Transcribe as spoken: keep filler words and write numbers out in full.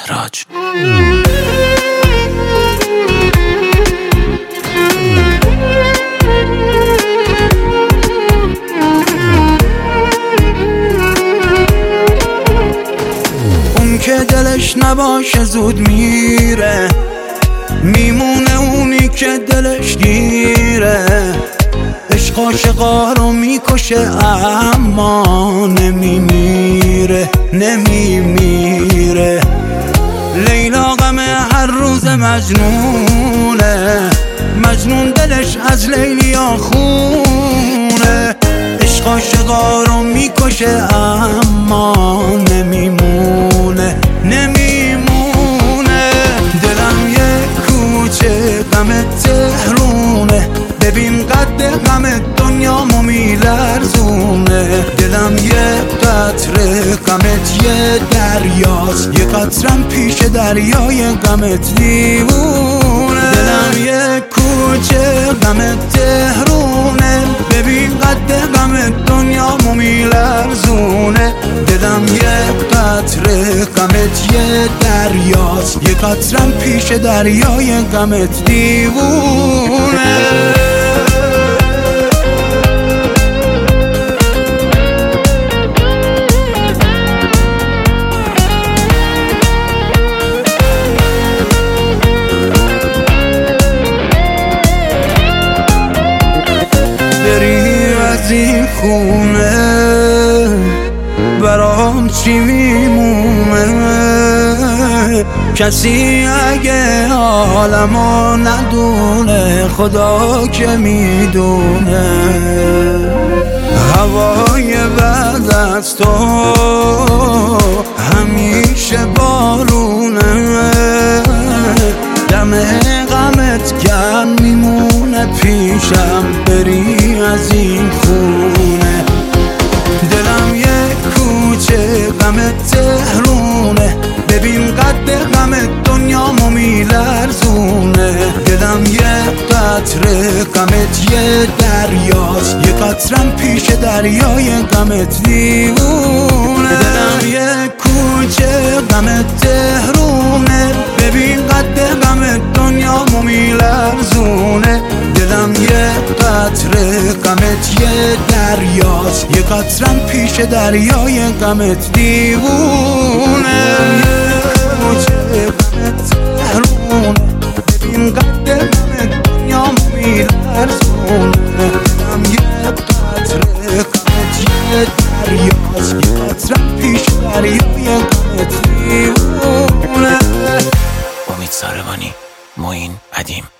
مهراج. اون که دلش نباشه زود میره، میمونه اونی که دلش گیره. عشق عاشقا رو میکشه اما نمیمیره نمیمیره. لیلا غم هر روز مجنونه، مجنون دلش از لیلیا خونه. عشق عاشقا رو میکشه اما نمیمونه نمیمونه. دلم یه کوچه غم تهرونه، ببین قد غم دنیامو میلرزونه. دلم یه قطره غمت یه دریاست، یه قطرم پیش دریای غمت دیوونه. دلم یه کوچه غم تهرونه، ببین قد غم دنیامو میلرزونه. دلم یه قطره غمت یه دریاست، یه قطرم پیش دریای غمت دیوونه. از این خونه برام چی میمونه؟ کسی اگه عالمو ندونه، خدا که میدونه. هوای بعد از تو همیشه بارونه، دم غمت گرم میمونه پیشم بری از این خونه. دلم یه کوچه غم تهرونه، ببین قد غم دنیامو میلرزونه. دلم یه قطره غمت یه دریاست، یه قطرم پیش دریای غمت دیوونه. دلم یه کوچه غم تهرونه، ببین قد غم دنیامو میلرزونه. دلم یه قطره غمت یه دریاست، یه قطرم پیش دریای غمت دیوونه. یه کوچه غمت تهرونه، ببین قد غم دنیامو میلرزونه. دلم یه قطره غمت یه دریاست، یه قطرم پیش دریای غمت دیوونه. امید ساربانی، معین ادیم.